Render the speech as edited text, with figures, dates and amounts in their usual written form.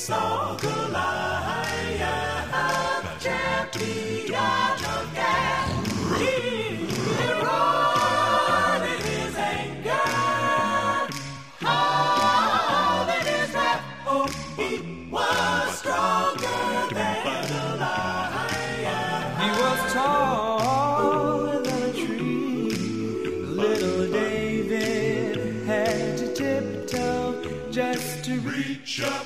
saw Goliath, champion of Gath. He roared in his anger, howled in his wrath. Oh, he was stronger than Goliath. He was taller than a tree. Little David had to tiptoe just to reach up